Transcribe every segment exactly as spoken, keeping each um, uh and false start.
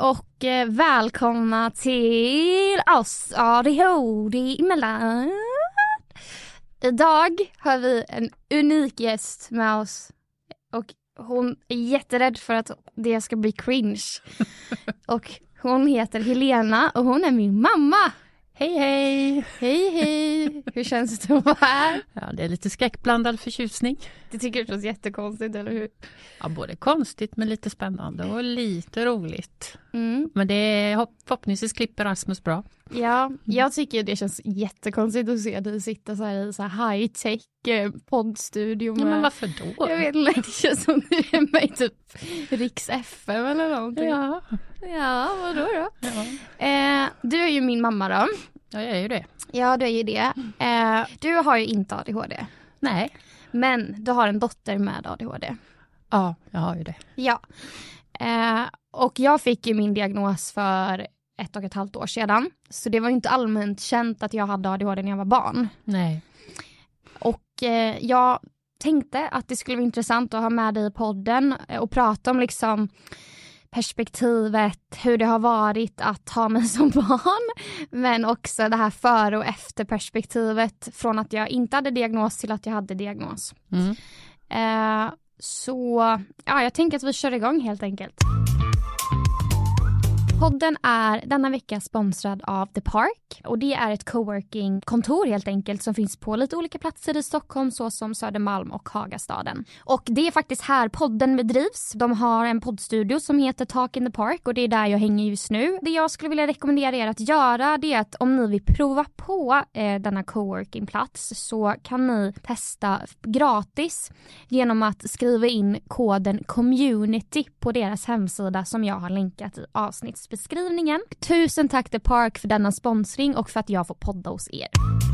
och eh, välkomna till oss A D H D emellan. Idag har vi en unik gäst med oss och hon är jätterädd för att det ska bli cringe. Och hon heter Helena och hon är min mamma. Hej hej! Hej hej! Hur känns det att vara här? Ja, det är lite skräckblandad förtjusning. Det tycker du känns jättekonstigt, eller hur? Ja, både konstigt men lite spännande och lite roligt. Mm. Men det är hopp- förhoppningsvis klipper Rasmus bra. Ja, jag tycker det känns jättekonstigt att se dig sitta så här i så här high-tech poddstudio. Ja, men varför då? Jag vet inte, det känns som du är med i typ Riks F M eller någonting. Ja. Ja, vadå då? Ja. Eh, du är ju min mamma då. Ja, jag är ju det. Ja, du är ju det. Eh, du har ju inte A D H D. Nej. Men du har en dotter med A D H D. Ja, jag har ju det. Ja. Eh, och jag fick ju min diagnos för ett och ett halvt år sedan. Så det var ju inte allmänt känt att jag hade A D H D när jag var barn. Nej. Och eh, jag tänkte att det skulle vara intressant att ha med dig i podden och prata om liksom perspektivet, hur det har varit att ha mig som barn, men också det här före och efter perspektivet från att jag inte hade diagnos till att jag hade diagnos. Mm. Eh, så ja, jag tänker att vi kör igång helt enkelt. Podden är denna vecka sponsrad av The Park och det är ett coworking-kontor helt enkelt som finns på lite olika platser i Stockholm såsom Södermalm och Hagastaden. Och det är faktiskt här podden bedrivs. De har en poddstudio som heter Talk in the Park och det är där jag hänger just nu. Det jag skulle vilja rekommendera er att göra det är att om ni vill prova på eh, denna coworking-plats så kan ni testa gratis genom att skriva in koden community på deras hemsida som jag har länkat i avsnitts beskrivningen. Tusen tack The Park för denna sponsring och för att jag får podda hos er.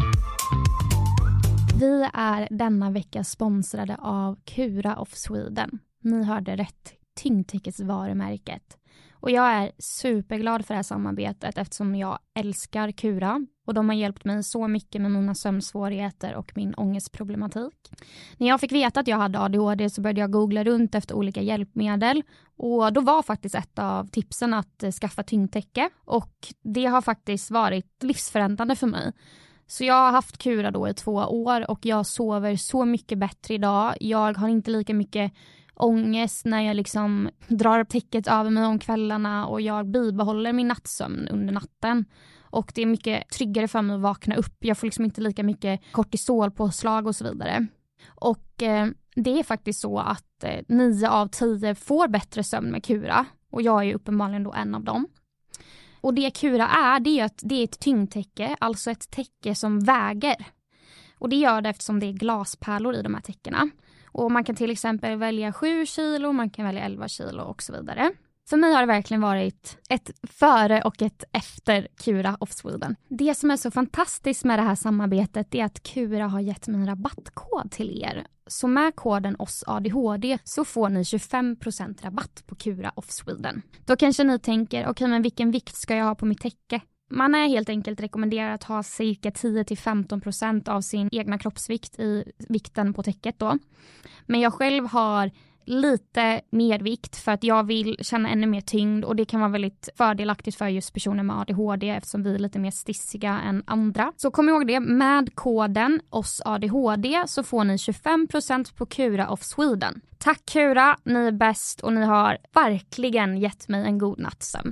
Vi är denna vecka sponsrade av Cura of Sweden. Ni hörde rätt, tyngdtäckesvarumärket. Och jag är superglad för det här samarbetet eftersom jag älskar Cura. Och de har hjälpt mig så mycket med mina sömnsvårigheter och min ångestproblematik. När jag fick veta att jag hade A D H D så började jag googla runt efter olika hjälpmedel. Och då var faktiskt ett av tipsen att skaffa tyngdtäcke. Och det har faktiskt varit livsförändrande för mig. Så jag har haft Cura då i två år och jag sover så mycket bättre idag. Jag har inte lika mycket ångest när jag liksom drar täcket över mig om kvällarna och jag bibehåller min nattsömn under natten. Och det är mycket tryggare för mig att vakna upp. Jag får liksom inte lika mycket kortisolpåslag och så vidare. Och eh, det är faktiskt så att eh, nio av tio får bättre sömn med Cura. Och jag är ju uppenbarligen då en av dem. Och det Cura är, det är att det är ett tyngdtäcke, alltså ett täcke som väger. Och det gör det eftersom det är glaspärlor i de här täckena. Och man kan till exempel välja sju kilo, man kan välja elva kilo och så vidare. För mig har det verkligen varit ett före och ett efter Cura of Sweden. Det som är så fantastiskt med det här samarbetet är att Cura har gett mig en rabattkod till er. Så med koden O S S A D H D så får ni tjugofem procent rabatt på Cura of Sweden. Då kanske ni tänker, okej okay, men vilken vikt ska jag ha på mitt täcke? Man är helt enkelt rekommenderad att ha cirka tio till femton procent av sin egna kroppsvikt i vikten på täcket då. Men jag själv har lite mer vikt för att jag vill känna ännu mer tyngd och det kan vara väldigt fördelaktigt för just personer med A D H D eftersom vi är lite mer stissiga än andra. Så kom ihåg det, med koden O S S A D H D så får ni tjugofem procent på Cura of Sweden. Tack Cura, ni är bäst och ni har verkligen gett mig en god nattsömn.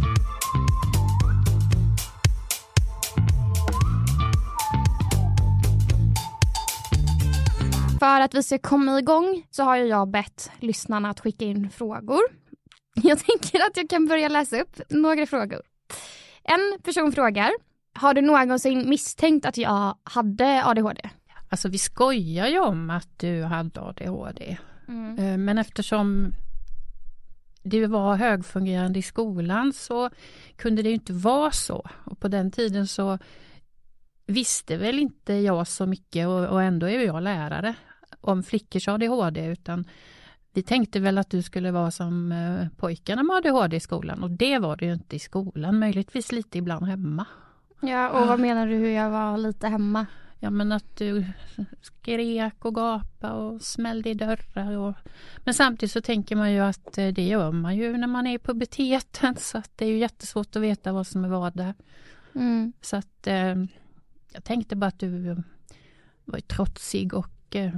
För att vi ska komma igång så har jag bett lyssnarna att skicka in frågor. Jag tänker att jag kan börja läsa upp några frågor. En person frågar, har du någonsin misstänkt att jag hade A D H D? Alltså vi skojar ju om att du hade A D H D. Mm. Men eftersom du var högfungerande i skolan så kunde det ju inte vara så. Och på den tiden så visste väl inte jag så mycket och, och ändå är jag lärare om flickors A D H D utan vi tänkte väl att du skulle vara som eh, pojkarna med A D H D i skolan och det var det ju inte i skolan, möjligtvis lite ibland hemma. Ja, och vad menar du hur jag var lite hemma? Ja, men att du skrek och gapade och smällde i dörrar. Och... Men samtidigt så tänker man ju att det gör man ju när man är i puberteten. Så att det är ju jättesvårt att veta vad som är vad där. Mm. Så att eh, jag tänkte bara att du var trotsig och eh,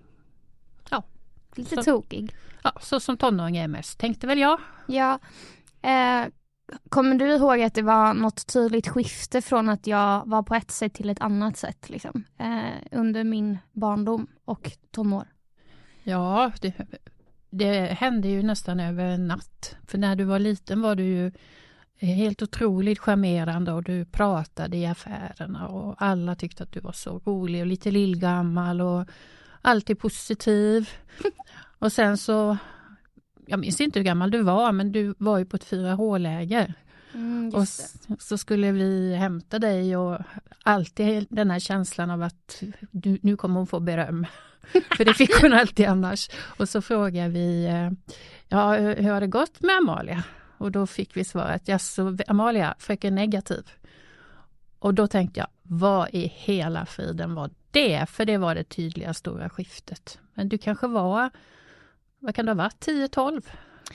ja. Lite så, tokig. Ja, så som tonåring är mest, tänkte väl jag. Ja, eh, kommer du ihåg att det var något tydligt skifte från att jag var på ett sätt till ett annat sätt liksom, eh, under min barndom och tonår? Ja, det, det hände ju nästan över en natt. För när du var liten var du ju helt otroligt charmerande och du pratade i affärerna och alla tyckte att du var så rolig och lite lillgammal och alltid positiv. Och sen så, jag minns inte hur gammal du var, men du var ju på ett fyra H-läger. Mm, och så skulle vi hämta dig och alltid den här känslan av att du, nu kommer hon få beröm. För det fick hon alltid annars. Och så frågade vi, ja, hur har det gått med Amalia? Och då fick vi svaret, ja, så Amalia, fröken negativ. Och då tänkte jag, vad i hela friden var det? För det var det tydliga stora skiftet. Men du kanske var, vad kan det ha varit, tio tolv?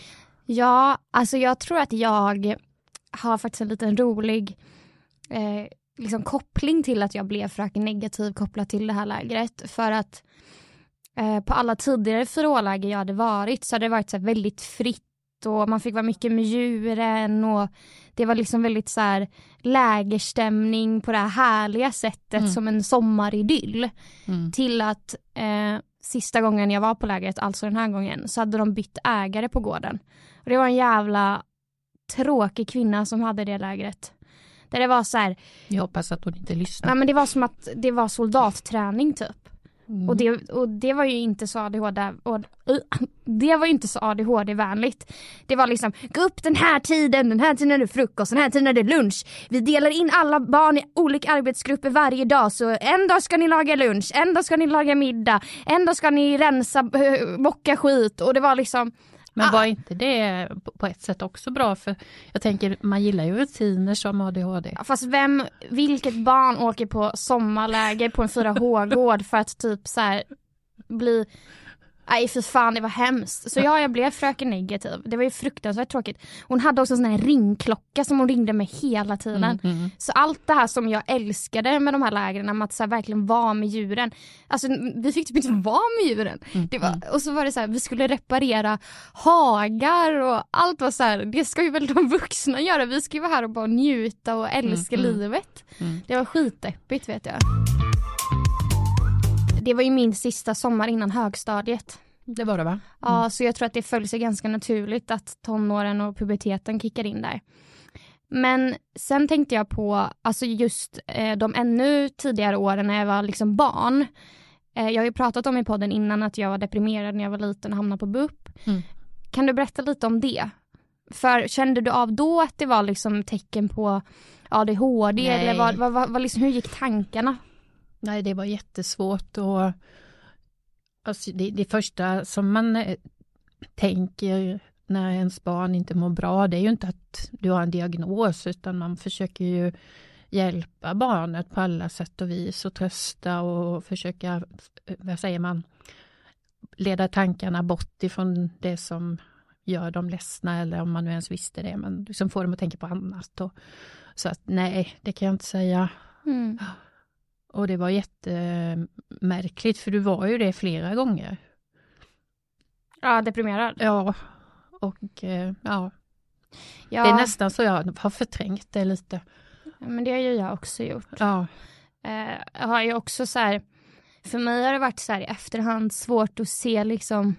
Ja, alltså jag tror att jag har faktiskt en liten rolig eh, liksom koppling till att jag blev fröken negativ kopplat till det här lägret. För att eh, på alla tidigare fyra H-läger jag hade varit så hade det varit så här väldigt fritt. Och man fick vara mycket med djuren och det var liksom väldigt så här lägerstämning på det här härliga sättet mm. som en sommaridyll. Mm. Till att eh, sista gången jag var på lägret, alltså den här gången, så hade de bytt ägare på gården. Och det var en jävla tråkig kvinna som hade det lägret. Där det var så här... Jag hoppas att hon inte lyssnar. Nej, men det var som att det var soldatträning typ. Mm. Och, det, och det var ju inte så A D H D och, uh, det var ju inte så A D H D-vänligt. Det var liksom, gå upp den här tiden, den här tiden är det frukost, den här tiden är det lunch. Vi delar in alla barn i olika arbetsgrupper varje dag. Så en dag ska ni laga lunch, en dag ska ni laga middag, en dag ska ni rensa, bocka skit. Och det var liksom... Men var inte det på ett sätt också bra? För jag tänker, man gillar ju rutiner som A D H D. Fast vem, vilket barn åker på sommarläger på en fyra H-gård för att typ så här bli... Nej, för fan, det var hemskt. Så ja, jag blev fröken negativ. Det var ju fruktansvärt tråkigt. Hon hade också en sån här ringklocka som hon ringde med hela tiden. Mm, mm. Så allt det här som jag älskade med de här lägren, att så här, verkligen vara med djuren. Alltså, vi fick typ inte vara med djuren. Mm, det var, mm. Och så var det så här, vi skulle reparera hagar och allt var så här, det ska ju väl de vuxna göra. Vi ska ju vara här och bara njuta och älska mm, livet. Mm. Det var skitdeppigt, vet jag. Det var ju min sista sommar innan högstadiet. Det var det, va? Mm. Ja, så jag tror att det föll sig ganska naturligt att tonåren och puberteten kickar in där. Men sen tänkte jag på alltså just eh, de ännu tidigare åren när jag var liksom barn. Eh, jag har ju pratat om i podden innan att jag var deprimerad när jag var liten och hamnade på B U P. Mm. Kan du berätta lite om det? För kände du av då att det var liksom tecken på A D H D? Nej. Eller vad, vad, vad, vad liksom, hur gick tankarna? Nej, det var jättesvårt och alltså, det, det första som man eh, tänker när ens barn inte mår bra, det är ju inte att du har en diagnos, utan man försöker ju hjälpa barnet på alla sätt och vis och trösta och försöka, vad säger man, leda tankarna bort ifrån det som gör dem ledsna, eller om man nu ens visste det, men liksom får dem att tänka på annat. Och, så att nej, det kan jag inte säga. Mm. Och det var jättemärkligt, för du var ju det flera gånger. Ja, deprimerad. Ja, och eh, ja. ja. Det är nästan så jag har förträngt det lite. Ja, men det har ju jag också gjort. Ja. Eh, jag har ju också så här, för mig har det varit så här i efterhand svårt att se liksom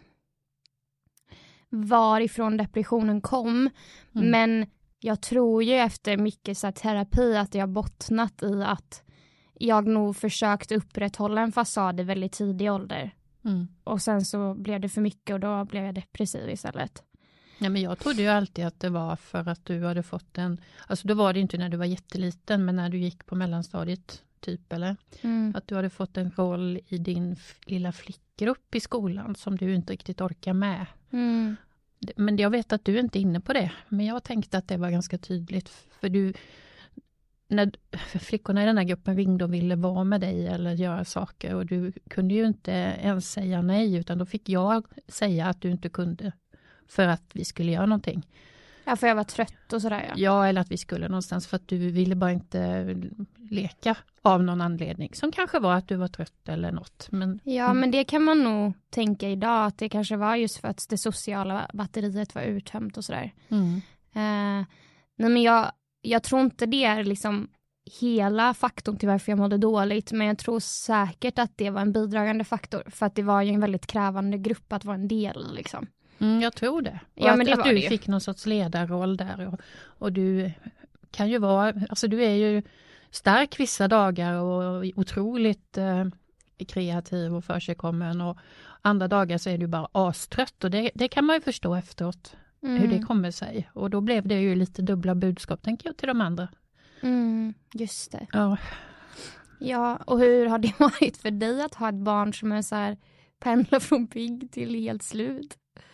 varifrån depressionen kom. Mm. Men jag tror ju efter mycket så här terapi att jag bottnat i att jag nog försökt upprätthålla en fasad i väldigt tidig ålder. Mm. Och sen så blev det för mycket och då blev jag depressiv istället. Ja, men jag trodde ju alltid att det var för att du hade fått en... Alltså då var det inte när du var jätteliten, men när du gick på mellanstadiet typ, eller? Mm. Att du hade fått en roll i din f- lilla flickgrupp i skolan som du inte riktigt orkar med. Mm. Men jag vet att du inte är inne på det. Men jag tänkte att det var ganska tydligt. För du... när flickorna i den här gruppen ringde och ville vara med dig eller göra saker och du kunde ju inte ens säga nej, utan då fick jag säga att du inte kunde för att vi skulle göra någonting. Ja, för jag var trött och sådär. Ja, ja eller att vi skulle någonstans för att du ville bara inte leka av någon anledning. Som kanske var att du var trött eller något. Men, ja, mm. men det kan man nog tänka idag att det kanske var just för att det sociala batteriet var uttömt och sådär. Mm. Eh, nej, men jag, jag tror inte det är liksom hela faktorn till varför jag mådde dåligt, men jag tror säkert att det var en bidragande faktor för att det var ju en väldigt krävande grupp att vara en del liksom. Mm, jag tror det. Och ja, att, men det att du det fick någon sorts ledarroll där och, och du kan ju vara, alltså du är ju stark vissa dagar och otroligt eh, kreativ och försigkommen och andra dagar så är du bara astrött och det, det kan man ju förstå efteråt mm. hur det kommer sig. Och då blev det ju lite dubbla budskap tänker jag till de andra. Mm, just det. Ja. Ja, och hur har det varit för dig att ha ett barn som är så här pendlar från pigg till helt slut?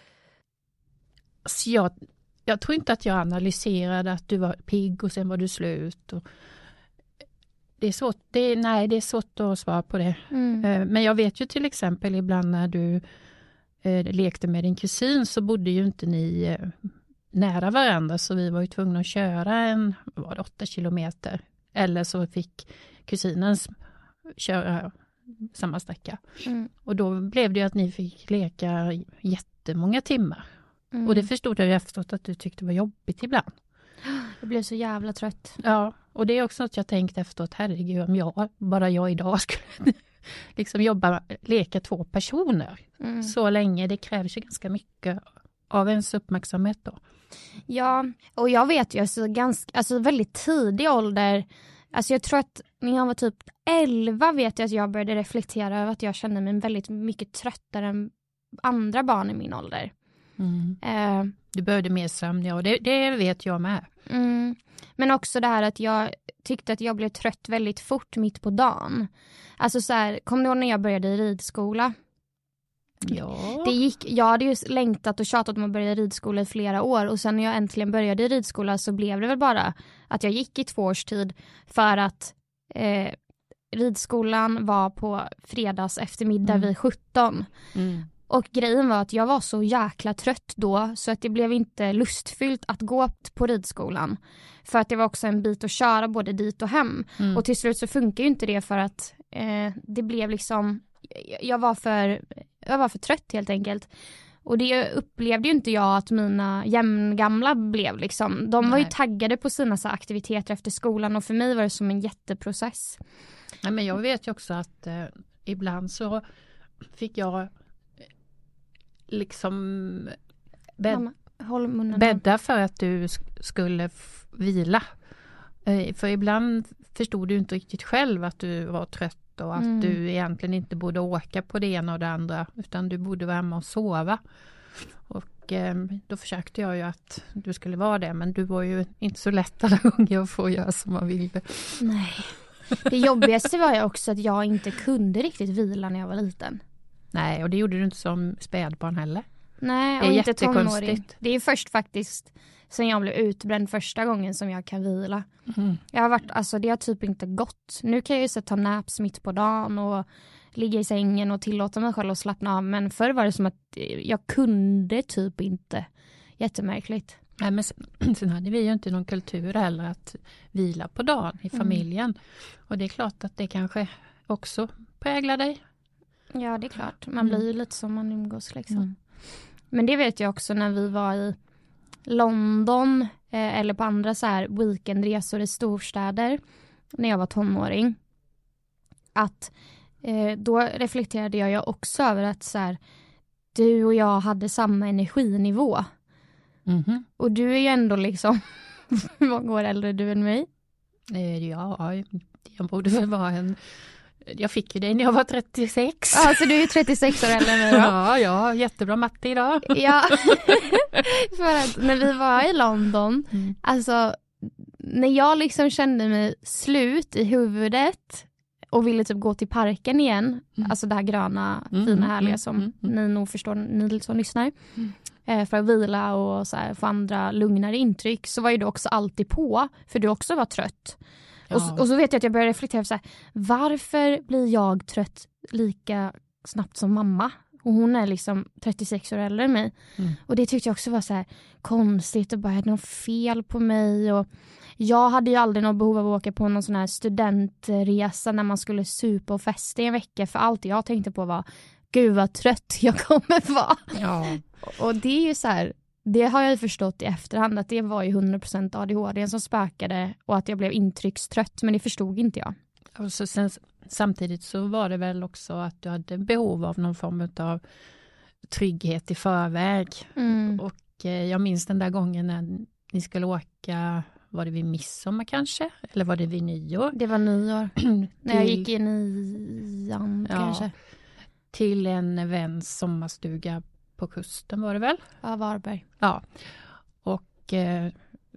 Så jag, jag tror inte att jag analyserade att du var pigg och sen var du slut. Och det är svårt, det, nej, det är svårt att svara på det. Mm. Men jag vet ju till exempel ibland när du eh, lekte med din kusin så bodde ju inte ni eh, nära varandra så vi var ju tvungna att köra en var det, åtta kilometer. Eller så fick kusinen köra samma sträcka. Mm. Och då blev det ju att ni fick leka jättemånga timmar. Mm. Och det förstod jag ju efteråt att du tyckte var jobbigt ibland. Jag blev så jävla trött. Ja, och det är också något jag tänkt efteråt. Herregud, om jag, bara jag idag skulle liksom jobba, leka två personer. Mm. Så länge, det krävs ju ganska mycket av ens uppmärksamhet då. Ja, och jag vet ju alltså, ganska, alltså väldigt tidig ålder. Alltså jag tror att när jag var typ elva vet jag att jag började reflektera över att jag kände mig väldigt mycket tröttare än andra barn i min ålder. Mm. Uh, du behövde mer sömn, ja, det, det vet jag med. Mm. Men också det här att jag tyckte att jag blev trött väldigt fort mitt på dagen. Alltså så här, kom du ihåg när jag började i ridskola? Ja. Det gick, jag hade ju längtat och tjatat om att börja i ridskola i flera år. Och sen när jag äntligen började i ridskola så blev det väl bara att jag gick i två års tid. För att eh, ridskolan var på fredags eftermiddag mm. vid sjutton. Mm. Och grejen var att jag var så jäkla trött då så att det blev inte lustfyllt att gå på ridskolan. För att det var också en bit att köra både dit och hem. Mm. Och till slut så funkar ju inte det för att eh, det blev liksom... Jag var, för, jag var för trött helt enkelt. Och det upplevde ju inte jag att mina jämngamla blev liksom. De var Nej. ju taggade på sina så aktiviteter efter skolan och för mig var det som en jätteprocess. Nej, men jag vet ju också att eh, ibland så fick jag liksom bäd, Mamma, håll munnen bädda för att du sk- skulle f- vila. Eh, för ibland förstod du inte riktigt själv att du var trött och att mm. du egentligen inte borde åka på det ena och det andra utan du borde vara hemma och sova. Och eh, då försökte jag ju att du skulle vara det men du var ju inte så lätt alla gånger att få göra som man ville. Nej. Det jobbigaste var ju också att jag inte kunde riktigt vila när jag var liten. Nej, och det gjorde du inte som spädbarn heller. Nej, och inte tonåring. Det är först faktiskt sen jag blev utbränd första gången som jag kan vila. Mm. Jag har varit, alltså det har typ inte gått. Nu kan jag ju så ta naps mitt på dagen och ligga i sängen och tillåta mig själv att slappna av. Men förr var det som att jag kunde typ inte. Jättemärkligt. Nej, men sen, sen hade vi ju inte någon kultur heller att vila på dagen i familjen. Mm. Och det är klart att det kanske också präglar dig. Ja, det är klart. Man blir ju mm. lite som man umgås liksom. Mm. Men det vet jag också när vi var i London eh, eller på andra så här weekendresor i storstäder när jag var tonåring. Att eh, då reflekterade jag ju också över att så här, du och jag hade samma energinivå. Mm-hmm. Och du är ju ändå liksom hur många år äldre du än mig? Eh, ja, jag borde väl vara en... Jag fick ju det när jag var trettiosex. Ja, alltså du är ju trettiosex år äldre än mig då. Ja, ja, jättebra matte idag. Ja, för att när vi var i London, mm. alltså när jag liksom kände mig slut i huvudet och ville typ gå till parken igen, mm. alltså det här gröna, mm. fina, härliga som mm. Mm. ni nog förstår, ni som lyssnar, mm. eh, för att vila och så här, få andra lugnare intryck, så var ju du också alltid på, för du också var trött. Och, ja. och så vet jag att jag började reflektera så här, varför blir jag trött lika snabbt som mamma? Och hon är liksom trettiosex år äldre än mig. Mm. Och det tyckte jag också var så här konstigt. Och bara, är det något fel på mig? Och jag hade ju aldrig något behov av att åka på någon sån här studentresa när man skulle supa och festa i en vecka. För allt jag tänkte på var, gud vad trött jag kommer vara. Ja. Och det är ju så här, det har jag ju förstått i efterhand att det var ju hundra procent A D H D som spökade och att jag blev intryckstrött, men det förstod inte jag. Och så sen, samtidigt så var det väl också att du hade behov av någon form av trygghet i förväg. Mm. Och eh, jag minns den där gången när ni skulle åka, var det vid midsommar kanske? Eller var det vid nyår? Det var nyår. till, när jag gick in i nian ja, kanske. Till en väns sommarstuga på kusten var det väl? Ja, Varberg. Ja, och eh,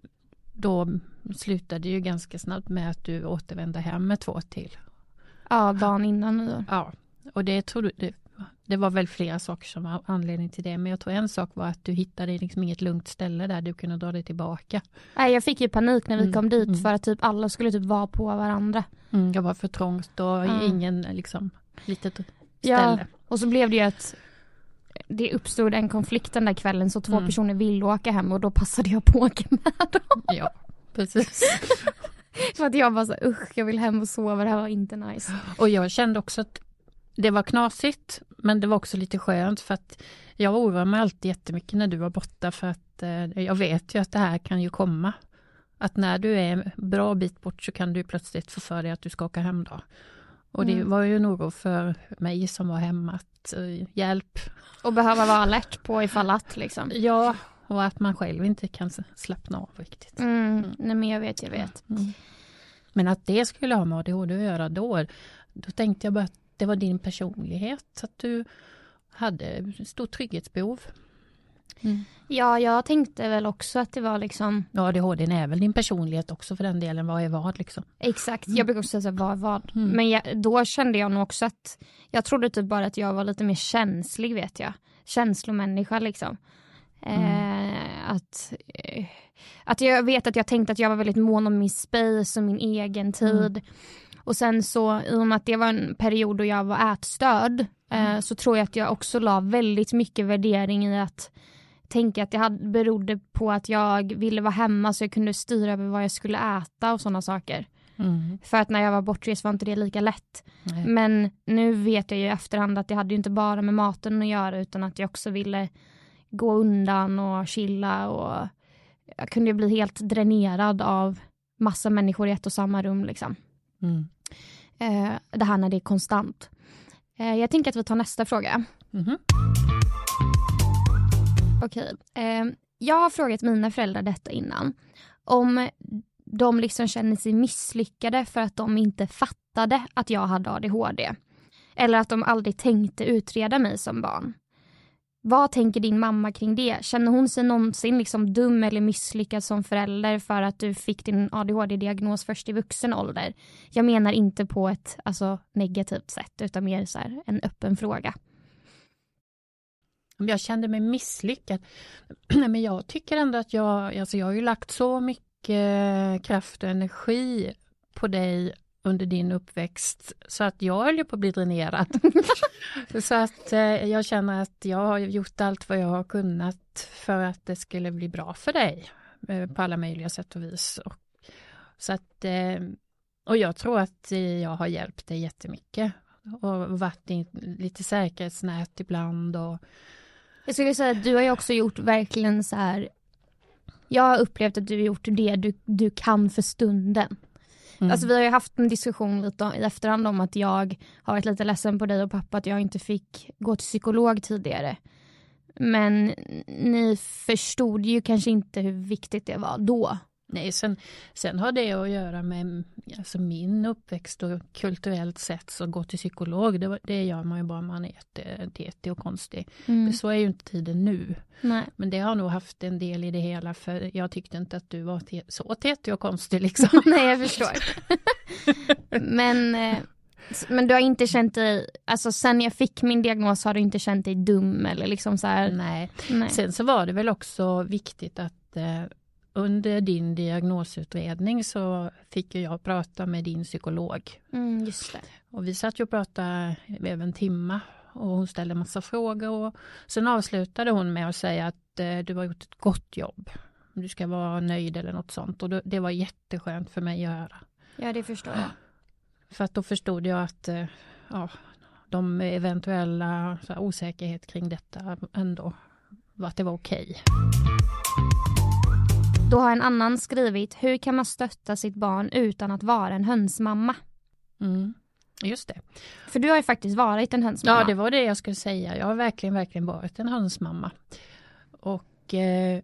då slutade ju ganska snabbt med att du återvände hem med två till. Ja, dagen innan nyår. Ja, och det tror du, det, det var väl flera saker som var anledning till det. Men jag tror en sak var att du hittade liksom inget lugnt ställe där du kunde dra dig tillbaka. Nej, jag fick ju panik när vi mm, kom dit mm. för att typ alla skulle typ vara på varandra. Mm, det var för trångt och mm. ingen liksom litet ställe. Ja, och så blev det ju att det uppstod en konflikt den där kvällen så två mm. personer ville åka hem och då passade jag på att åka med dem. Ja, precis. För att jag bara så, usch, jag vill hem och sova, det här var inte nice. Och jag kände också att det var knasigt, men det var också lite skönt för att jag oroar mig alltid jättemycket när du var borta för att eh, jag vet ju att det här kan ju komma. Att när du är en bra bit bort så kan du plötsligt få för dig att du ska åka hem då. Och det mm. var ju en oro för mig som var hemma att uh, hjälp. Och behöva vara alert på ifall att liksom. Ja, och att man själv inte kan slappna av riktigt. Mm. Mm. Nej, men jag vet, jag vet. Mm. Men att det skulle ha med A D H D att göra då, då tänkte jag bara att det var din personlighet. Att du hade stort trygghetsbehov. Mm. Ja, jag tänkte väl också att det var liksom... Ja, A D H D är väl din personlighet också för den delen. Vad är vad liksom? Exakt, jag brukar också säga så här, vad är vad. Mm. Men jag, då kände jag nog också att... Jag trodde typ bara att jag var lite mer känslig, vet jag. Känslomänniska liksom. Mm. Eh, att, eh, att jag vet att jag tänkte att jag var väldigt mån om min space och min egen tid. Mm. Och sen så, i och med att det var en period då jag var ätstörd, mm. eh, så tror jag att jag också la väldigt mycket värdering i att tänka att det hade, berodde på att jag ville vara hemma så jag kunde styra över vad jag skulle äta och sådana saker. Mm. För att när jag var bortrest var inte det lika lätt. Nej. Men nu vet jag ju i efterhand att det hade ju inte bara med maten att göra utan att jag också ville gå undan och chilla och jag kunde ju bli helt dränerad av massa människor i ett och samma rum liksom. Mm. Eh, det här när det är konstant. Eh, jag tänker att vi tar nästa fråga. Mm-hmm. Okej. Eh, jag har frågat mina föräldrar detta innan. Om de liksom känner sig misslyckade för att de inte fattade att jag hade A D H D. Eller att de aldrig tänkte utreda mig som barn. Vad tänker din mamma kring det? Känner hon sig någonsin liksom dum eller misslyckad som förälder för att du fick din A D H D-diagnos först i vuxen ålder? Jag menar inte på ett alltså, negativt sätt utan mer så här, en öppen fråga. Jag kände mig misslyckad. Men jag tycker ändå att jag, alltså jag har ju lagt så mycket kraft och energi på dig under din uppväxt så att jag höll ju på att bli dränerad. Så att eh, jag känner att jag har gjort allt vad jag har kunnat för att det skulle bli bra för dig eh, på alla möjliga sätt och vis. Och, så att, eh, och jag tror att jag har hjälpt dig jättemycket och varit i lite säkerhetsnät ibland. Och... Jag skulle säga att du har ju också gjort verkligen så här, jag har upplevt att du har gjort det du, du kan för stunden. Mm. Alltså vi har ju haft en diskussion lite i efterhand om att jag har varit lite ledsen på dig och pappa att jag inte fick gå till psykolog tidigare. Men ni förstod ju kanske inte hur viktigt det var då. Nej, sen, sen har det att göra med alltså min uppväxt och kulturellt sett så gå till psykolog, det, det gör man ju bara man är detig och konstig. Mm. Men så är ju inte tiden nu. Nej. Men det har nog haft en del i det hela för jag tyckte inte att du var te- så tetig och konstig liksom. Nej, jag förstår. men, men du har inte känt dig, alltså sen jag fick min diagnos har du inte känt dig dum eller liksom så här. Nej, Nej. Sen så var det väl också viktigt att under din diagnosutredning så fick jag prata med din psykolog. Mm, just det. Och vi satt ju och pratade över en timme och hon ställde en massa frågor. Och sen avslutade hon med att säga att eh, du har gjort ett gott jobb. Du ska vara nöjd eller något sånt. Och då, det var jätteskönt för mig att höra. Ja, det förstår jag. För att då förstod jag att eh, ja, de eventuella så här, osäkerhet kring detta ändå var att det var okej. Då har en annan skrivit, hur kan man stötta sitt barn utan att vara en hönsmamma? Mm, just det. För du har ju faktiskt varit en hönsmamma. Ja, det var det jag skulle säga. Jag har verkligen, verkligen varit en hönsmamma. Och, eh...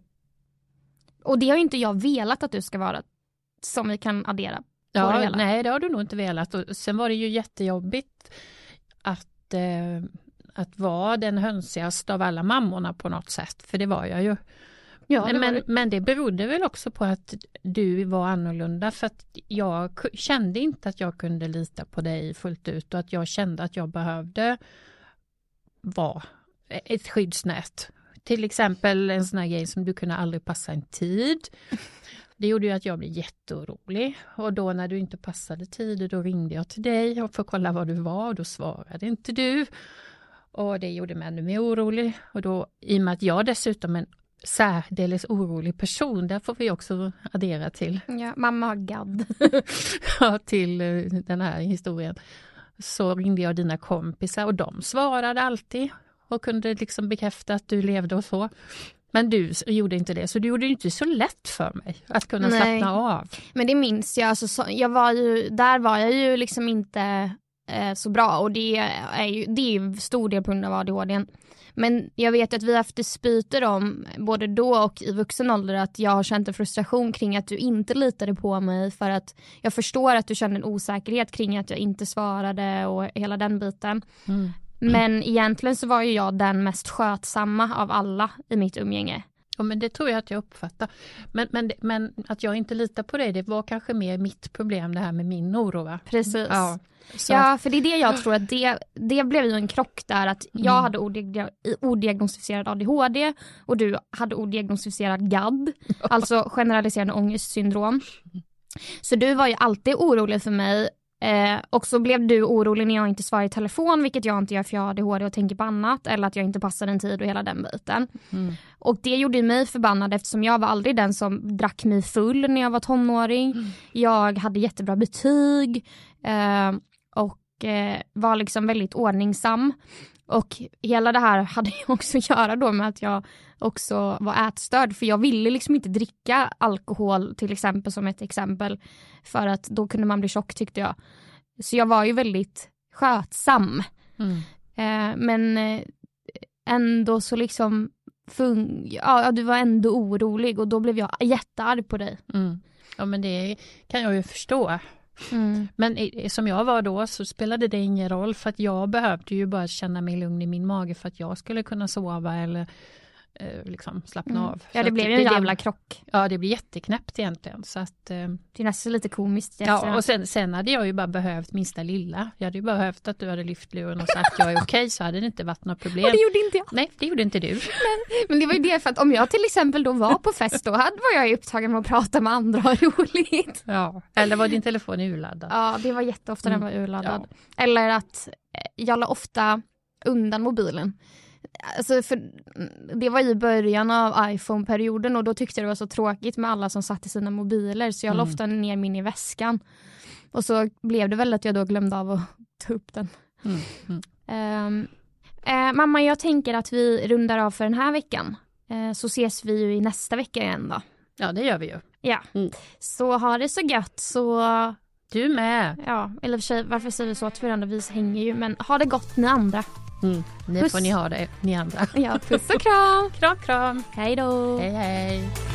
och det har ju inte jag velat att du ska vara, som vi kan addera på ja, det hela. Nej, det har du nog inte velat. Och sen var det ju jättejobbigt att, eh, att vara den hönsigaste av alla mammorna på något sätt. För det var jag ju. Ja, det men, det. men det berodde väl också på att du var annorlunda, för att jag kände inte att jag kunde lita på dig fullt ut och att jag kände att jag behövde vara ett skyddsnät. Till exempel en sån här grej som du kunde aldrig passa en tid. Det gjorde ju att jag blev jätteorolig, och då när du inte passade tider då ringde jag till dig och för att kolla vad du var, och då svarade inte du. Och det gjorde mig ännu mer orolig, och då i och med att jag dessutom en särdeles orolig person, där får vi också addera till. Ja, mamma har gadd. ja, till den här historien. Så ringde jag dina kompisar och de svarade alltid och kunde liksom bekräfta att du levde och så. Men du gjorde inte det, så du gjorde det inte så lätt för mig att kunna Nej. slappna av. Men det minns jag, alltså, så, jag var ju, där var jag ju liksom inte eh, så bra, och det är ju det är ju stor del på grund av A D H D. Men jag vet att vi har haft dispyter om, både då och i vuxen ålder, att jag har känt en frustration kring att du inte litade på mig, för att jag förstår att du kände en osäkerhet kring att jag inte svarade och hela den biten. Mm. Men egentligen så var ju jag den mest skötsamma av alla i mitt umgänge. Ja, men det tror jag att jag uppfattar. Men, men, men att jag inte litar på dig, det var kanske mer mitt problem, det här med min oro, va? Precis. Ja, ja, för det är det jag tror att det, det blev ju en krock där, att jag mm. hade odiag- odiagnostiserad A D H D och du hade odiagnostiserad G A D, alltså generaliserande ångestsyndrom. Så du var ju alltid orolig för mig. Eh, och så blev du orolig när jag inte svarade i telefon, vilket jag inte gör för jag har A D H D och tänker på annat, eller att jag inte passade en tid och hela den biten. Mm. Och det gjorde mig förbannad, eftersom jag var aldrig den som drack mig full när jag var tonåring. Mm. Jag hade jättebra betyg eh, och eh, var liksom väldigt ordningsam. Och hela det här hade jag också att göra då med att jag också var ätstörd, för jag ville liksom inte dricka alkohol till exempel, som ett exempel, för att då kunde man bli tjock, tyckte jag. Så jag var ju väldigt skötsam. Mm. Eh, men ändå så liksom fun- ja, du var ändå orolig, och då blev jag jättearg på dig. Mm. Ja, men det kan jag ju förstå. Mm. Men som jag var då så spelade det ingen roll, för att jag behövde ju bara känna mig lugn i min mage för att jag skulle kunna sova eller eh, liksom slappna mm. av. Ja, det så blev ju en jävla det, krock. Ja, det blev jätteknäppt egentligen. Så att, eh, det är nästan lite komiskt. Ja, och sen, sen hade jag ju bara behövt minsta lilla. Jag hade ju bara behövt att du hade lyft luren och sagt jag är okej, okay, så hade det inte varit något problem. Och det gjorde inte jag. Nej, det gjorde inte du. Men, men det var ju det, för att om jag till exempel då var på fest, då hade var jag upptagen med att prata med andra och ha roligt. Ja, eller var din telefon urladdad? Ja, det var jätteofta mm. den var urladdad. Ja. Eller att jag la ofta undan mobilen. Alltså, för det var i början av iPhone-perioden, och då tyckte jag det var så tråkigt med alla som satt i sina mobiler, så jag mm. la ofta ner min i väskan. Och så blev det väl att jag då glömde av att ta upp den. Mm. Mm. Um, eh, mamma, jag tänker att vi rundar av för den här veckan. Eh, så ses vi ju i nästa vecka igen då. Ja, det gör vi ju. Ja, mm. Så ha det så gött, så... Du med. Ja, eller för sig, varför säger vi så att varandra, vi hänger ju, men ha det gott ni andra. Mm. Nu får ni ha det, ni andra. Ja, puss och kram. Kram, kram. Hej då. Hej, hej.